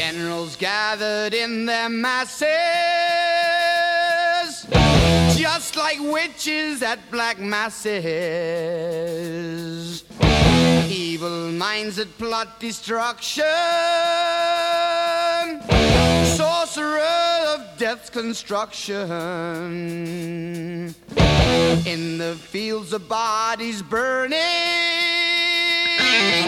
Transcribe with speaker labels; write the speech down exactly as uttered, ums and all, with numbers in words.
Speaker 1: Generals gathered in their masses, just like witches at black masses. Evil minds that plot destruction, sorcerer of death's construction. In the fields of bodies burning,